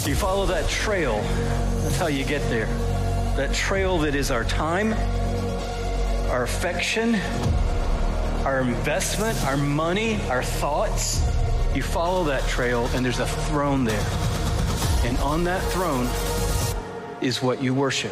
You follow that trail. That's how you get there. That trail that is our time, our affection, our investment, our money, our thoughts. You follow that trail, and there's a throne there. And on that throne is what you worship.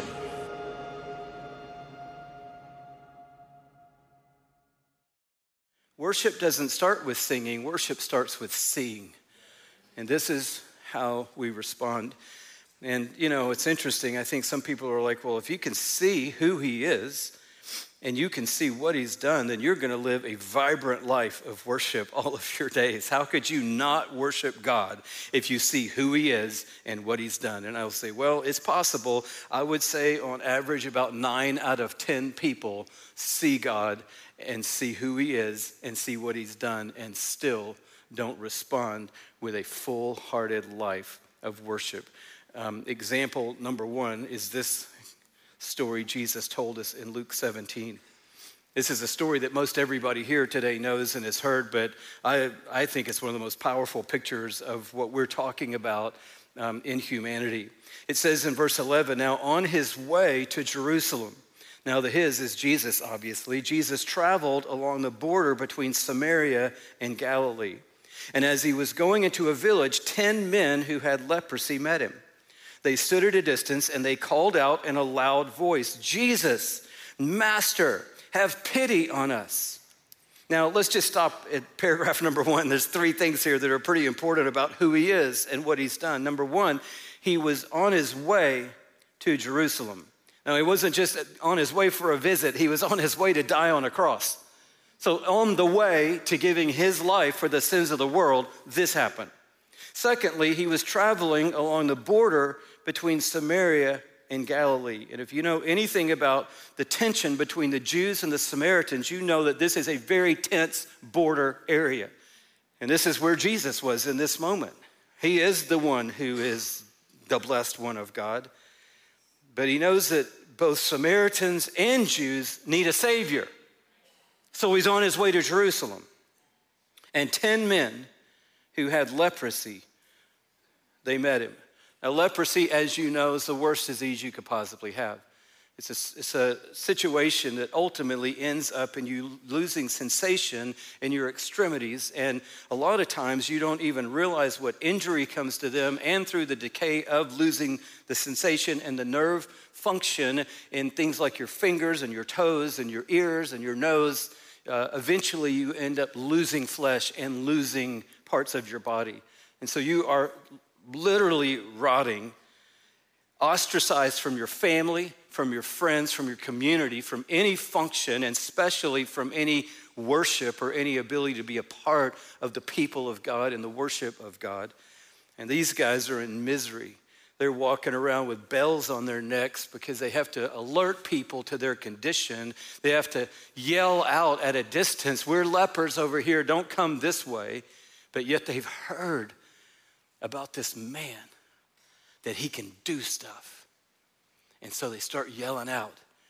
Worship doesn't start with singing. Worship starts with seeing. And this is how we respond. And, you know, it's interesting. I think some people are like, well, if you can see who he is and you can see what he's done, then you're going to live a vibrant life of worship all of your days. How could you not worship God if you see who he is and what he's done? And I'll say, well, it's possible. I would say on average about 9 out of 10 people see God and see who he is and see what he's done and still don't respond with a full-hearted life of worship. Example number 1 is this story Jesus told us in Luke 17. This is a story that most everybody here today knows and has heard, but I think it's one of the most powerful pictures of what we're talking about in humanity. It says in verse 11, now on his way to Jerusalem. Now the his is Jesus, obviously. Jesus traveled along the border between Samaria and Galilee. And as he was going into a village, 10 men who had leprosy met him. They stood at a distance and they called out in a loud voice, Jesus, Master, have pity on us. Now let's just stop at paragraph number 1. There's 3 things here that are pretty important about who he is and what he's done. Number 1, he was on his way to Jerusalem. Now he wasn't just on his way for a visit, he was on his way to die on a cross. So on the way to giving his life for the sins of the world, this happened. Secondly, he was traveling along the border between Samaria and Galilee. And if you know anything about the tension between the Jews and the Samaritans, you know that this is a very tense border area. And this is where Jesus was in this moment. He is the one who is the blessed one of God. But he knows that both Samaritans and Jews need a Savior. So he's on his way to Jerusalem. And 10 men who had leprosy, they met him. Now, leprosy, as you know, is the worst disease you could possibly have. It's a situation that ultimately ends up in you losing sensation in your extremities. And a lot of times you don't even realize what injury comes to them, and through the decay of losing the sensation and the nerve function in things like your fingers and your toes and your ears and your nose, eventually you end up losing flesh and losing parts of your body. And so you are literally rotting, ostracized from your family, from your friends, from your community, from any function, and especially from any worship or any ability to be a part of the people of God and the worship of God. And these guys are in misery. They're walking around with bells on their necks because they have to alert people to their condition. They have to yell out at a distance, we're lepers over here, don't come this way. But yet they've heard about this man, that he can do stuff. And so they start yelling out,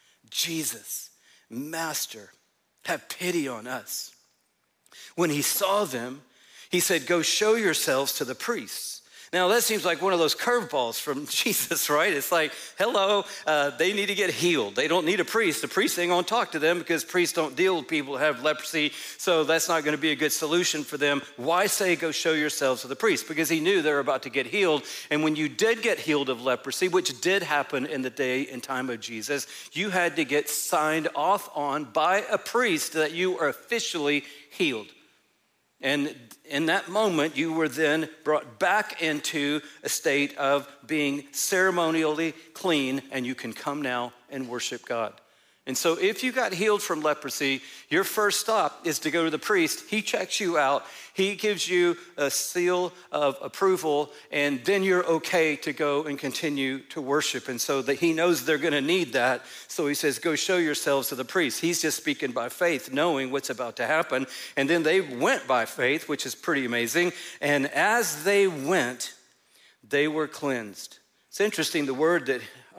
Jesus, Master, have pity on us. When he saw them, he said, go show yourselves to the priests. Now that seems like one of those curveballs from Jesus, right? It's like, hello, they need to get healed. They don't need a priest. The priest ain't gonna talk to them because priests don't deal with people who have leprosy, so that's not gonna be a good solution for them. Why say go show yourselves to the priest? Because he knew they were about to get healed. And when you did get healed of leprosy, which did happen in the day and time of Jesus, you had to get signed off on by a priest that you are officially healed. And in that moment, you were then brought back into a state of being ceremonially clean, and you can come now and worship God. And so if you got healed from leprosy, your first stop is to go to the priest. He checks you out. He gives you a seal of approval, and then you're okay to go and continue to worship. And so that he knows they're gonna need that. So he says, go show yourselves to the priest. He's just speaking by faith, knowing what's about to happen. And then they went by faith, which is pretty amazing. And as they went, they were cleansed. It's interesting, the word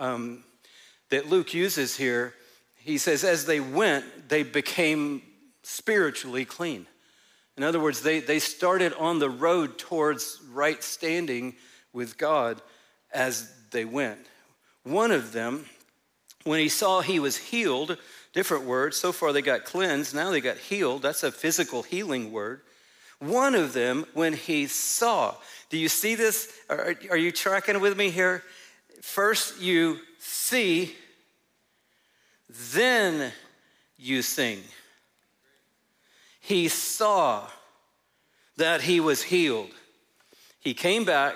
that Luke uses here, he says, as they went, they became spiritually clean. In other words, they started on the road towards right standing with God as they went. One of them, when he saw he was healed, different word, so far they got cleansed, now they got healed. That's a physical healing word. One of them, when he saw, do you see this? Are you tracking with me here? First you see, then you sing. He saw that he was healed. He came back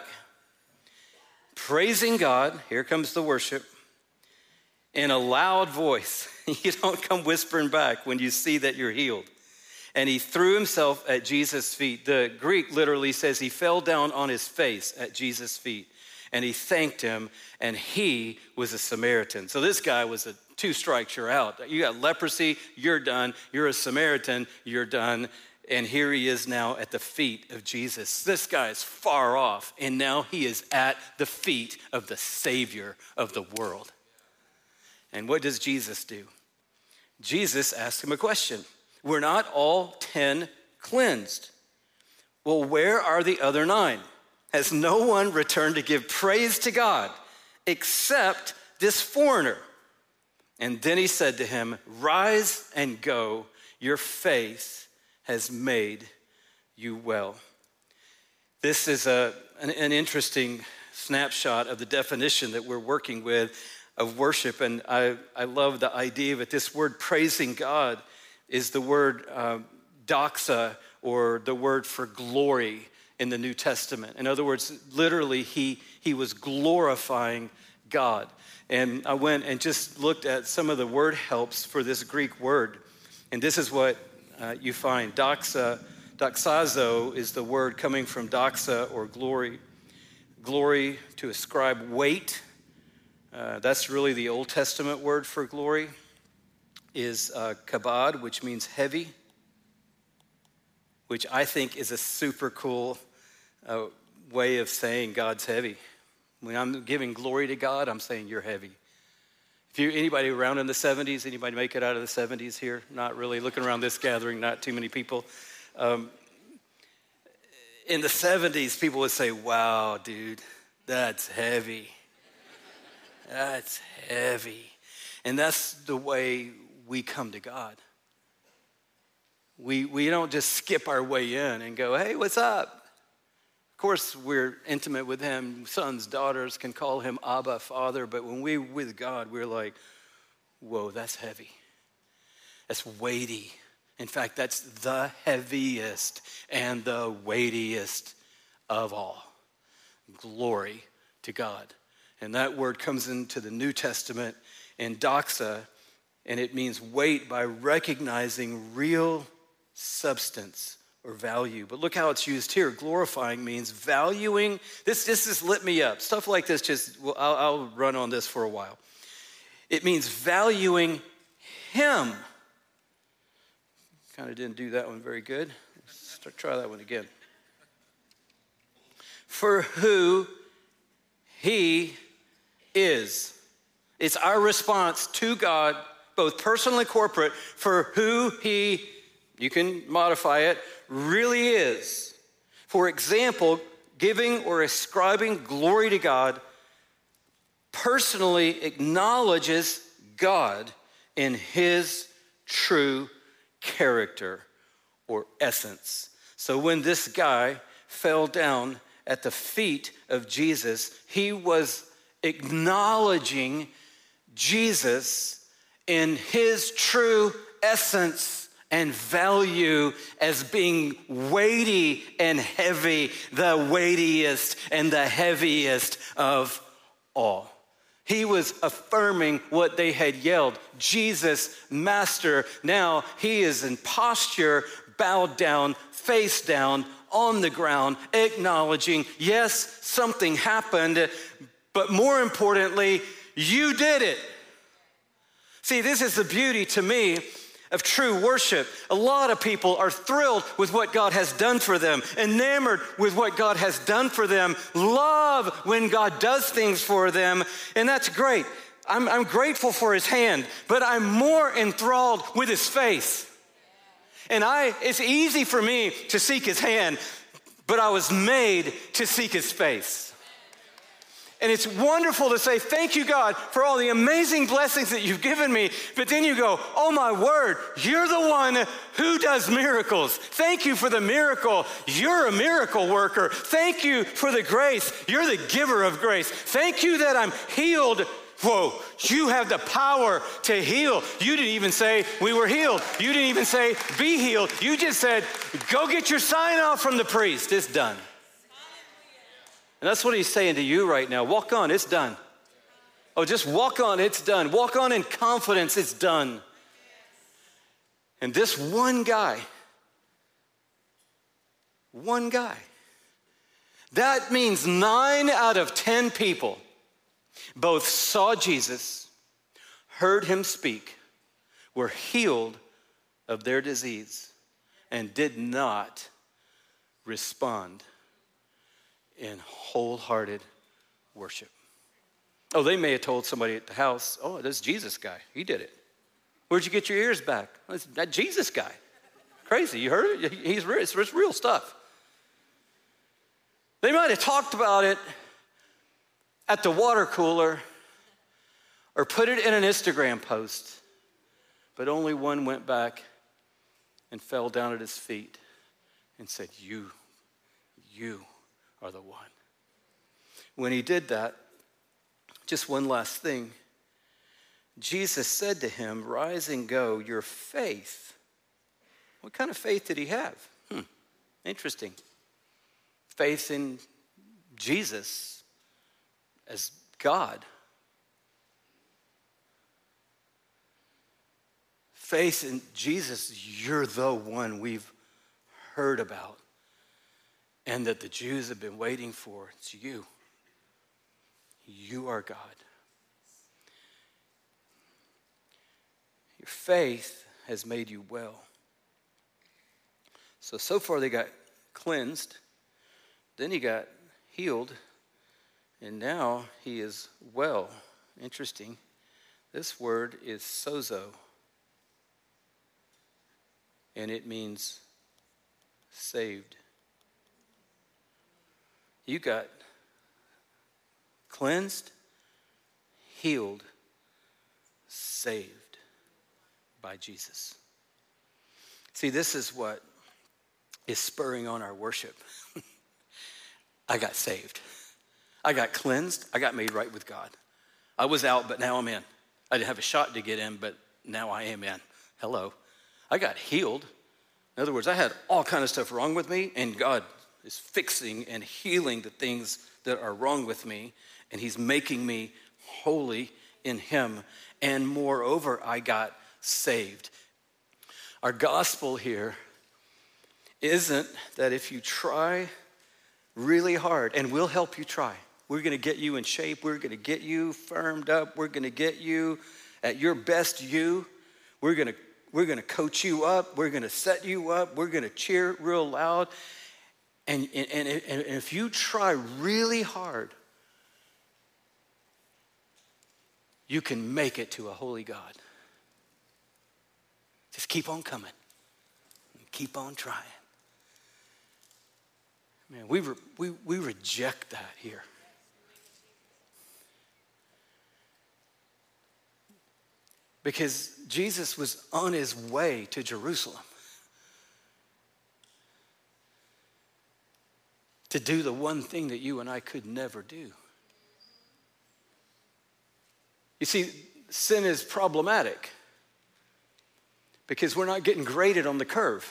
praising God. Here comes the worship. In a loud voice. You don't come whispering back when you see that you're healed. And he threw himself at Jesus' feet. The Greek literally says he fell down on his face at Jesus' feet. And he thanked him, and he was a Samaritan. So this guy was a 2 strikes, you're out. You got leprosy, you're done. You're a Samaritan, you're done. And here he is now at the feet of Jesus. This guy is far off, and now he is at the feet of the Savior of the world. And what does Jesus do? Jesus asked him a question. We're not all 10 cleansed. Well, where are the other 9? Has no one returned to give praise to God except this foreigner? And then he said to him, rise and go. Your faith has made you well. This is an interesting snapshot of the definition that we're working with of worship. And I love the idea of it. This word praising God is the word doxa, or the word for glory in the New Testament. In other words, literally, he was glorifying God. And I went and just looked at some of the word helps for this Greek word. And this is what you find. Doxazo is the word coming from doxa, or glory. Glory, to ascribe weight. That's really the Old Testament word for glory. Is kabod, which means heavy, which I think is a super cool way of saying God's heavy. When I'm giving glory to God, I'm saying you're heavy. If anybody around in the 70s, anybody make it out of the 70s here? Not really. Looking around this gathering, not too many people. In the 70s, people would say, wow, dude, that's heavy. That's heavy. And that's the way we come to God. We don't just skip our way in and go, hey, what's up? Of course, we're intimate with him. Sons, daughters can call him Abba, Father. But when we're with God, we're like, whoa, that's heavy. That's weighty. In fact, that's the heaviest and the weightiest of all. Glory to God. And that word comes into the New Testament in doxa, and it means weight by recognizing real substance or value. But look how it's used here. Glorifying means valuing. This is lit me up. Stuff like this I'll run on this for a while. It means valuing him. Kind of didn't do that one very good. Let's try that one again. For who he is. It's our response to God, both personal and corporate, for who he, you can modify it, really is. For example, giving or ascribing glory to God personally acknowledges God in his true character or essence. So when this guy fell down at the feet of Jesus, he was acknowledging Jesus in his true essence and value as being weighty and heavy, the weightiest and the heaviest of all. He was affirming what they had yelled, Jesus, Master. Now he is in posture, bowed down, face down, on the ground, acknowledging, yes, something happened, but more importantly, you did it. See, this is the beauty to me of true worship. A lot of people are thrilled with what God has done for them, enamored with what God has done for them, love when God does things for them, and that's great. I'm grateful for his hand, but I'm more enthralled with his face. And it's easy for me to seek his hand, but I was made to seek his face. And it's wonderful to say, thank you, God, for all the amazing blessings that you've given me. But then you go, oh my word, you're the one who does miracles. Thank you for the miracle. You're a miracle worker. Thank you for the grace. You're the giver of grace. Thank you that I'm healed. Whoa, you have the power to heal. You didn't even say we were healed. You didn't even say be healed. You just said, go get your sign off from the priest. It's done. And that's what he's saying to you right now. Walk on, it's done. Oh, just walk on, it's done. Walk on in confidence, it's done. And this one guy, that means 9 out of 10 people both saw Jesus, heard him speak, were healed of their disease, and did not respond in wholehearted worship. Oh, they may have told somebody at the house, oh, this Jesus guy, he did it. Where'd you get your ears back? Oh, it's that Jesus guy. Crazy, you heard it? It's real stuff. They might have talked about it at the water cooler or put it in an Instagram post, but only one went back and fell down at his feet and said, you are the one. When he did that, just one last thing, Jesus said to him, rise and go, your faith. What kind of faith did he have? Interesting. Faith in Jesus as God. Faith in Jesus, you're the one we've heard about and that the Jews have been waiting for. It's you. You are God. Your faith has made you well. So far they got cleansed, then he got healed, and now he is well. Interesting. This word is sozo, and it means saved. You got cleansed, healed, saved by Jesus. See, this is what is spurring on our worship. I got saved. I got cleansed. I got made right with God. I was out, but now I'm in. I didn't have a shot to get in, but now I am in. Hello. I got healed. In other words, I had all kind of stuff wrong with me, and God is fixing and healing the things that are wrong with me, and he's making me holy in him. And moreover, I got saved. Our gospel here isn't that if you try really hard, and we'll help you try. We're going to get you in shape. We're going to get you firmed up. We're going to get you at your best you. We're going to coach you up. We're going to set you up. We're going to cheer real loud. And if you try really hard, you can make it to a holy God. Just keep on coming. Keep on trying. Man, we reject that here. Because Jesus was on his way to Jerusalem to do the one thing that you and I could never do. You see, sin is problematic because we're not getting graded on the curve.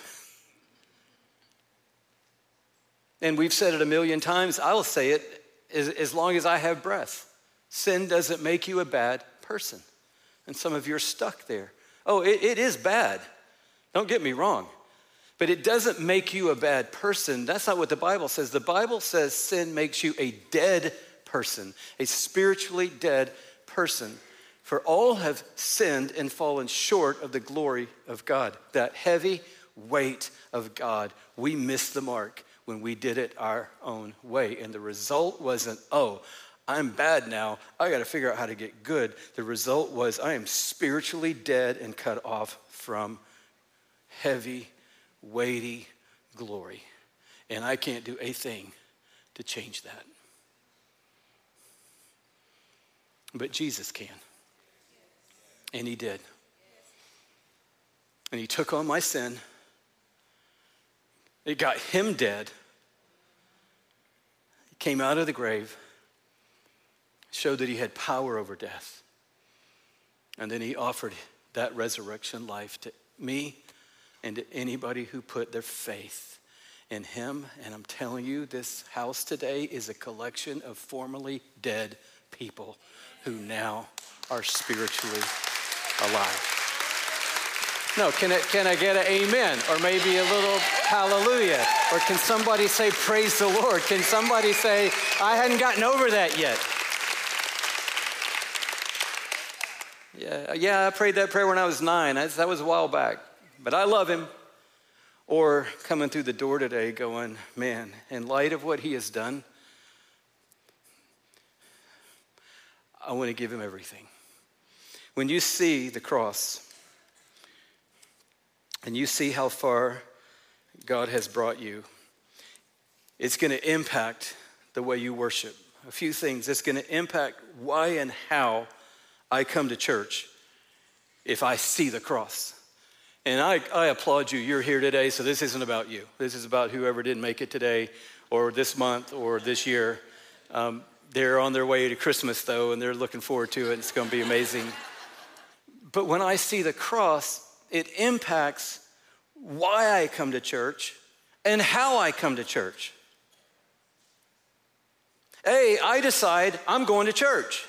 And we've said it a million times. I'll say it as long as I have breath. Sin doesn't make you a bad person. And some of you are stuck there. Oh, it is bad. Don't get me wrong. But it doesn't make you a bad person. That's not what the Bible says. The Bible says sin makes you a dead person, a spiritually dead person. For all have sinned and fallen short of the glory of God. That heavy weight of God, we missed the mark when we did it our own way. And the result wasn't, oh, I'm bad now. I got to figure out how to get good. The result was I am spiritually dead and cut off from heavy, weighty glory. And I can't do a thing to change that. but Jesus can. And he did. And he took on my sin. It got him dead. He came out of the grave, showed that he had power over death. And then he offered that resurrection life to me and to anybody who put their faith in him. And I'm telling you, this house today is a collection of formerly dead people who now are spiritually alive. No, can I get an amen? Or maybe a little hallelujah? Or can somebody say, praise the Lord? Can somebody say, I hadn't gotten over that yet? Yeah, I prayed that prayer when I was 9. That was a while back. But I love him. Or coming through the door today going, man, in light of what he has done, I want to give him everything. When you see the cross and you see how far God has brought you, it's going to impact the way you worship. A few things. It's going to impact why and how I come to church if I see the cross. And I applaud you. You're here today, so this isn't about you. This is about whoever didn't make it today or this month or this year. They're on their way to Christmas, though, and they're looking forward to it. It's going to be amazing. But when I see the cross, it impacts why I come to church and how I come to church. I decide I'm going to church.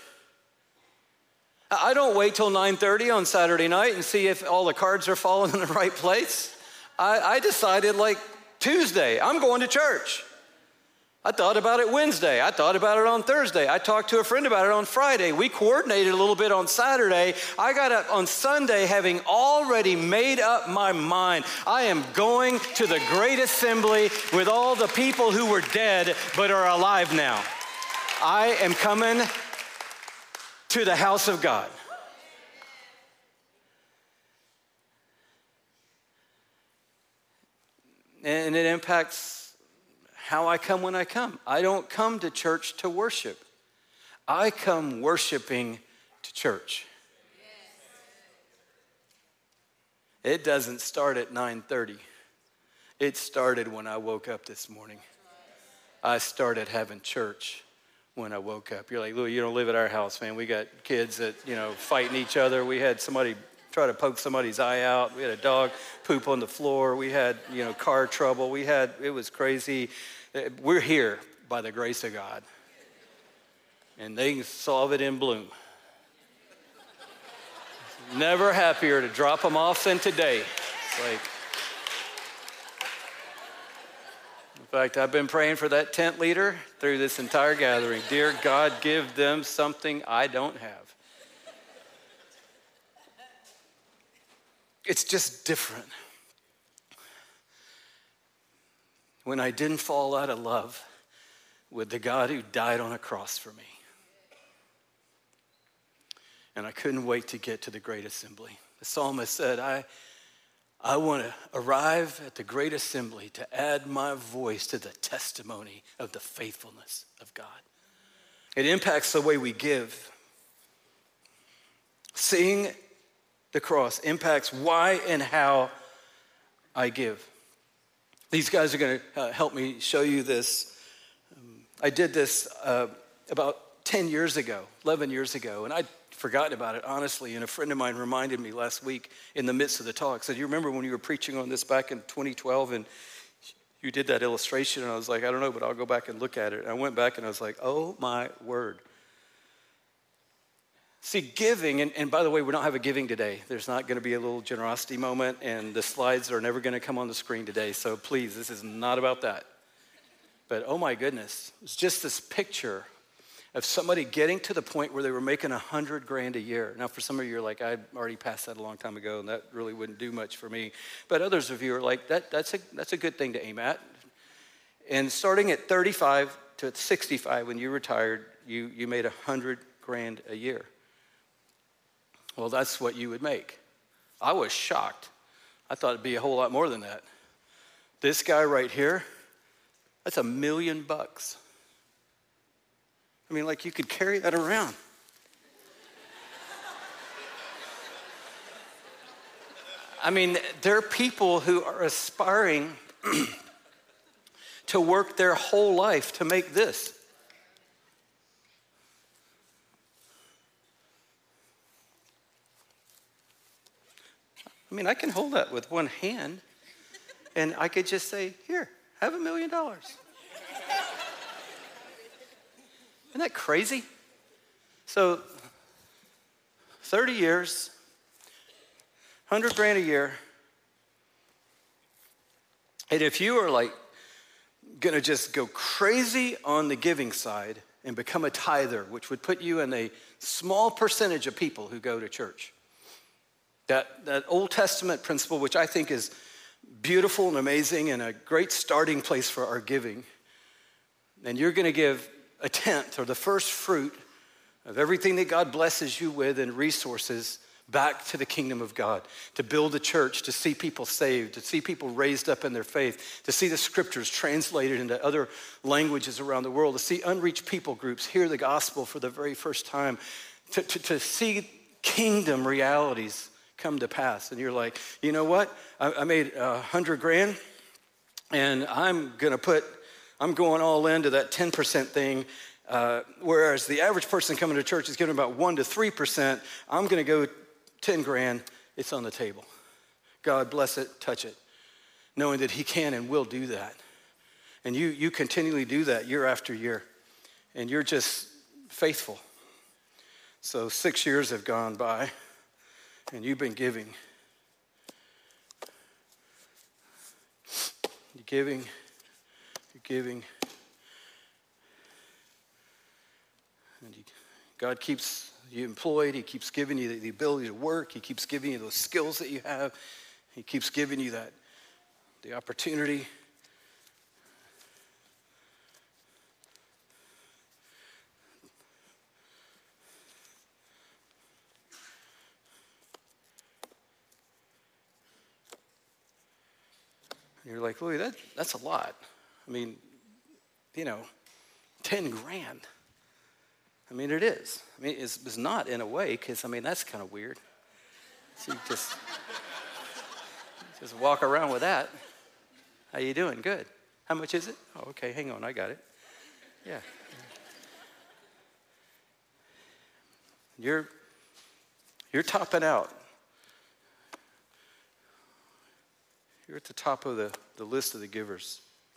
I don't wait till 9:30 on Saturday night and see if all the cards are falling in the right place. I decided like Tuesday, I'm going to church. I thought about it Wednesday. I thought about it on Thursday. I talked to a friend about it on Friday. We coordinated a little bit on Saturday. I got up on Sunday having already made up my mind. I am going to the great assembly with all the people who were dead but are alive now. I am coming to the house of God. And it impacts how I come when I come. I don't come to church to worship. I come worshiping to church. It doesn't start at 9:30. It started when I woke up this morning. I started having church when I woke up. You're like, Louis, you don't live at our house, man. We got kids that, fighting each other. We had somebody try to poke somebody's eye out. We had a dog poop on the floor. We had, car trouble. It was crazy. We're here by the grace of God. And they solve it in bloom. Never happier to drop them off than today. It's like, in fact, I've been praying for that tent leader through this entire gathering. Dear God, give them something I don't have. It's just different. When I didn't fall out of love with the God who died on a cross for me. And I couldn't wait to get to the great assembly. The psalmist said, I want to arrive at the great assembly to add my voice to the testimony of the faithfulness of God. It impacts the way we give. Seeing the cross impacts why and how I give. These guys are going to help me show you this. I did this about 10 years ago, 11 years ago, and I'd forgotten about it, honestly, and a friend of mine reminded me last week in the midst of the talk. Said, you remember when you were preaching on this back in 2012 and you did that illustration? And I was like, I don't know, but I'll go back and look at it. And I went back and I was like, oh my word. See, giving, and by the way, we don't have a giving today. There's not going to be a little generosity moment, and the slides are never going to come on the screen today. So please, this is not about that. But oh my goodness, it's just this picture of somebody getting to the point where they were making $100,000 a year. Now, for some of you, you're like, I already passed that a long time ago, and that really wouldn't do much for me. But others of you are like, that's a good thing to aim at. And starting at 35 to 65, when you retired, you made $100,000 a year. Well, that's what you would make. I was shocked. I thought it'd be a whole lot more than that. This guy right here, that's $1 million. I mean, like you could carry that around. I mean, there are people who are aspiring to work their whole life to make this. I mean, I can hold that with one hand, and I could just say, here, have $1 million. Isn't that crazy? So, 30 years, 100 grand a year, and if you are like gonna just go crazy on the giving side and become a tither, which would put you in a small percentage of people who go to church. That Old Testament principle, which I think is beautiful and amazing and a great starting place for our giving. And you're gonna give a tenth or the first fruit of everything that God blesses you with and resources back to the kingdom of God, to build a church, to see people saved, to see people raised up in their faith, to see the scriptures translated into other languages around the world, to see unreached people groups hear the gospel for the very first time, to see kingdom realities come to pass. And you're like, you know what? I made 100 grand and I'm going all into that 10% thing. Whereas the average person coming to church is giving about 1 to 3%. I'm going to go 10 grand. It's on the table. God bless it, touch it. Knowing that he can and will do that. And you continually do that year after year. And you're just faithful. So 6 years have gone by. And you've been giving. You're giving. And God keeps you employed. He keeps giving you the ability to work. He keeps giving you those skills that you have. He keeps giving you the opportunity. You're like, Louis, that's a lot. I mean, 10 grand. I mean, it is. I mean, it's not in a way, because, I mean, that's kind of weird. So you just walk around with that. How you doing? Good. How much is it? Oh, okay, hang on, I got it. Yeah. You're topping out. You're at the top of the list of the givers.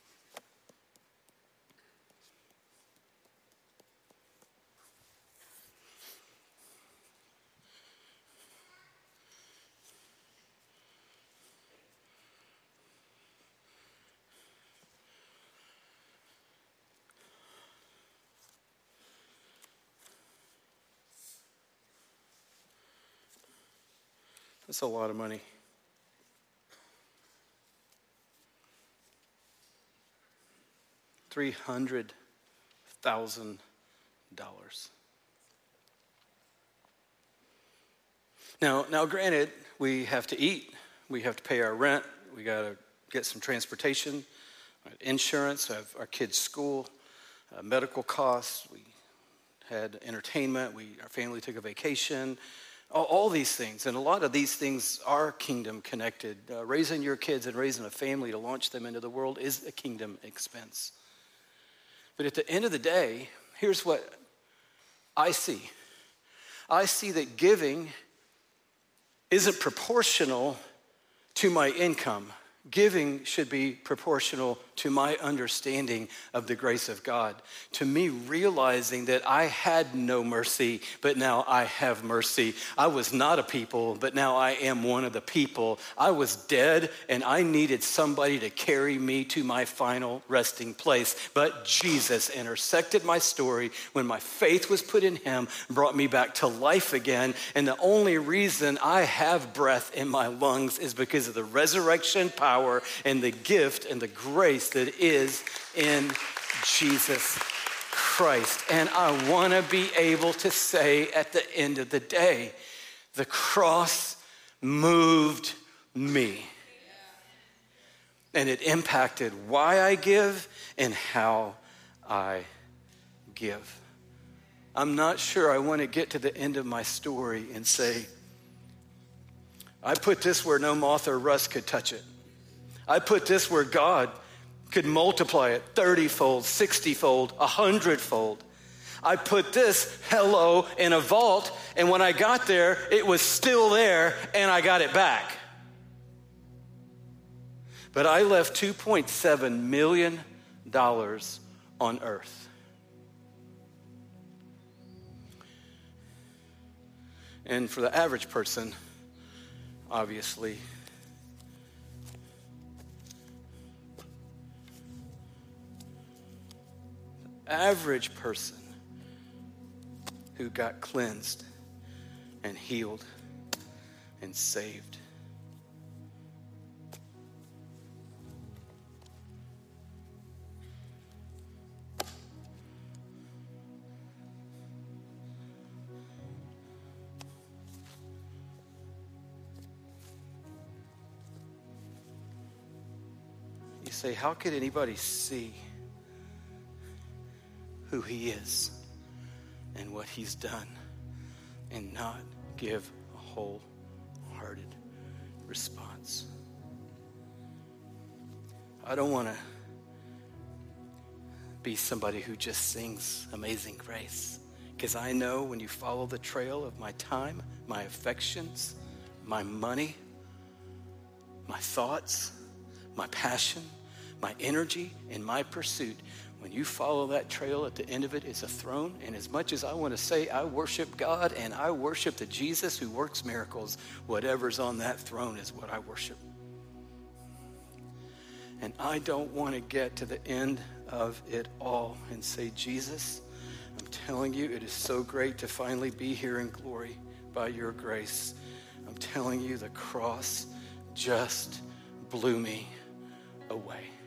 That's a lot of money. $300,000. Now, granted, we have to eat, we have to pay our rent, we got to get some transportation, insurance, have our kids' school, medical costs. We had entertainment. Our family took a vacation. All these things, and a lot of these things are kingdom connected. Raising your kids and raising a family to launch them into the world is a kingdom expense. But at the end of the day, here's what I see. I see that giving isn't proportional to my income. Giving should be proportional to my understanding of the grace of God. To me, realizing that I had no mercy, but now I have mercy. I was not a people, but now I am one of the people. I was dead, and I needed somebody to carry me to my final resting place. But Jesus intersected my story when my faith was put in him, brought me back to life again. And the only reason I have breath in my lungs is because of the resurrection power and the gift and the grace that is in Jesus Christ. And I want to be able to say at the end of the day, the cross moved me. And it impacted why I give and how I give. I'm not sure I want to get to the end of my story and say, I put this where no moth or rust could touch it. I put this where God could multiply it 30-fold, 60-fold, 100-fold. I put this, hello, in a vault, and when I got there, it was still there, and I got it back. But I left $2.7 million on earth. And for the average person, obviously, average person who got cleansed and healed and saved. You say, how could anybody see who he is and what he's done and not give a wholehearted response? I don't want to be somebody who just sings Amazing Grace, because I know when you follow the trail of my time, my affections, my money, my thoughts, my passion, my energy, and my pursuit, when you follow that trail, at the end of it is a throne. And as much as I want to say I worship God and I worship the Jesus who works miracles, whatever's on that throne is what I worship. And I don't want to get to the end of it all and say, Jesus, I'm telling you, it is so great to finally be here in glory by your grace. I'm telling you, the cross just blew me away.